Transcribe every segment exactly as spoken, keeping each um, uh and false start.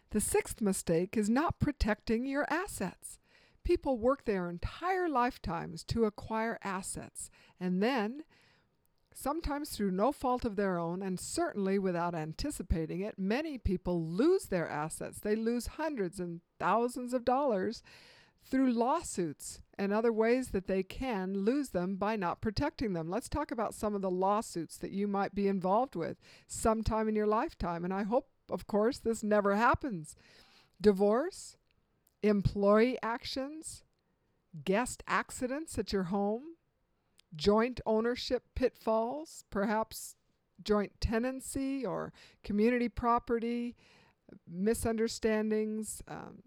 The sixth mistake is not protecting your assets. People work their entire lifetimes to acquire assets, and then, sometimes through no fault of their own, and certainly without anticipating it, many people lose their assets. They lose hundreds and thousands of dollars through lawsuits and other ways that they can lose them by not protecting them. Let's talk about some of the lawsuits that you might be involved with sometime in your lifetime. And I hope, of course, this never happens. Divorce, employee actions, guest accidents at your home, joint ownership pitfalls, perhaps joint tenancy or community property, misunderstandings, um,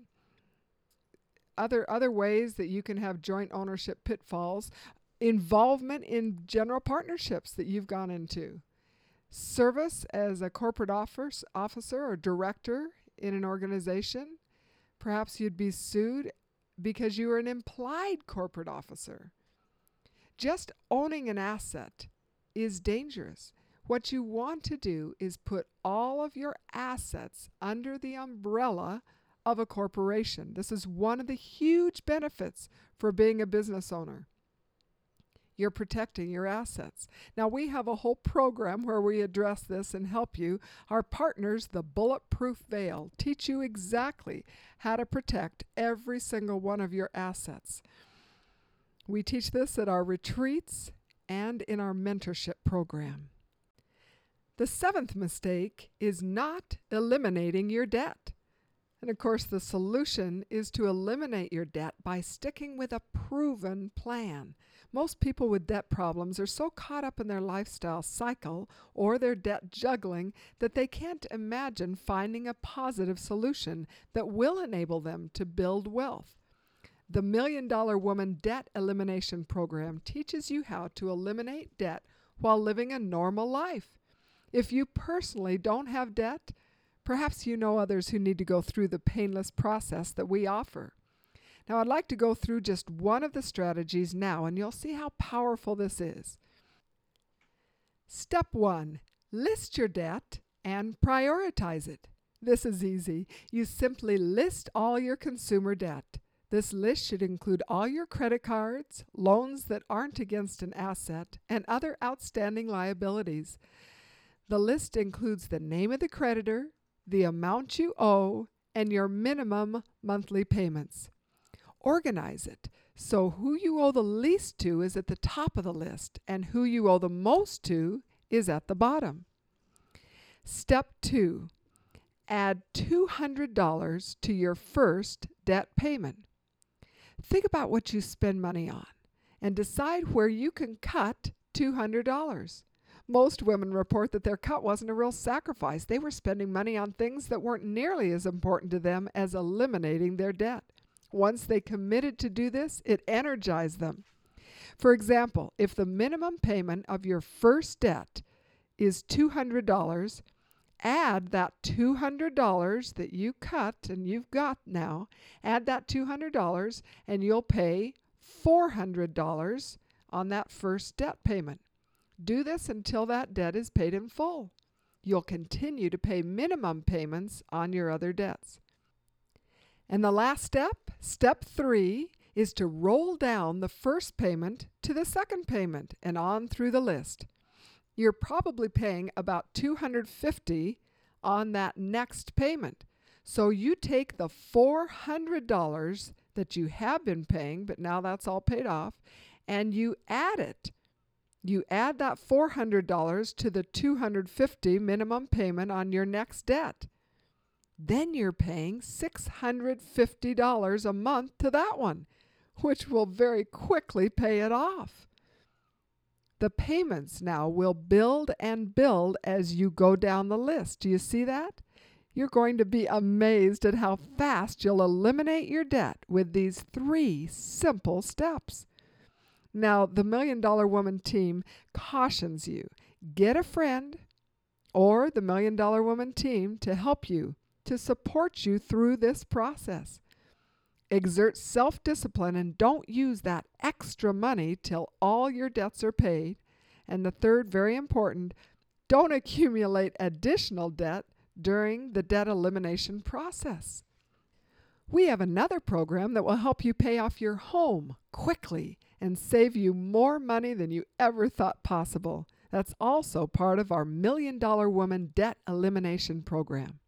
other other ways that you can have joint ownership pitfalls, involvement in general partnerships that you've gone into, service as a corporate office, officer or director in an organization. Perhaps you'd be sued because you were an implied corporate officer. Just owning an asset is dangerous. What you want to do is put all of your assets under the umbrella of a corporation. This is one of the huge benefits for being a business owner. You're protecting your assets. Now, we have a whole program where we address this and help you. Our partners, the Bulletproof Veil, teach you exactly how to protect every single one of your assets. We teach this at our retreats and in our mentorship program. The seventh mistake is not eliminating your debt. And of course, the solution is to eliminate your debt by sticking with a proven plan. Most people with debt problems are so caught up in their lifestyle cycle or their debt juggling that they can't imagine finding a positive solution that will enable them to build wealth. The Million Dollar Woman Debt Elimination Program teaches you how to eliminate debt while living a normal life. If you personally don't have debt, perhaps you know others who need to go through the painless process that we offer. Now, I'd like to go through just one of the strategies now, and you'll see how powerful this is. Step one, list your debt and prioritize it. This is easy. You simply list all your consumer debt. This list should include all your credit cards, loans that aren't against an asset, and other outstanding liabilities. The list includes the name of the creditor, the amount you owe, and your minimum monthly payments. Organize it so who you owe the least to is at the top of the list and who you owe the most to is at the bottom. Step two, add two hundred dollars to your first debt payment. Think about what you spend money on and decide where you can cut two hundred dollars. Most women report that their cut wasn't a real sacrifice. They were spending money on things that weren't nearly as important to them as eliminating their debt. Once they committed to do this, it energized them. For example, if the minimum payment of your first debt is two hundred dollars, add that two hundred dollars that you cut and you've got now, add that two hundred dollars and you'll pay four hundred dollars on that first debt payment. Do this until that debt is paid in full. You'll continue to pay minimum payments on your other debts. And the last step, step three, is to roll down the first payment to the second payment and on through the list. You're probably paying about two hundred fifty dollars on that next payment. So you take the four hundred dollars that you have been paying, but now that's all paid off, and you add it. You add that four hundred dollars to the two hundred fifty dollars minimum payment on your next debt. Then you're paying six hundred fifty dollars a month to that one, which will very quickly pay it off. The payments now will build and build as you go down the list. Do you see that? You're going to be amazed at how fast you'll eliminate your debt with these three simple steps. Now, the Million Dollar Woman team cautions you, get a friend or the Million Dollar Woman team to help you, to support you through this process. Exert self-discipline and don't use that extra money till all your debts are paid. And the third, very important, don't accumulate additional debt during the debt elimination process. We have another program that will help you pay off your home quickly and save you more money than you ever thought possible. That's also part of our Million Dollar Woman Debt Elimination Program.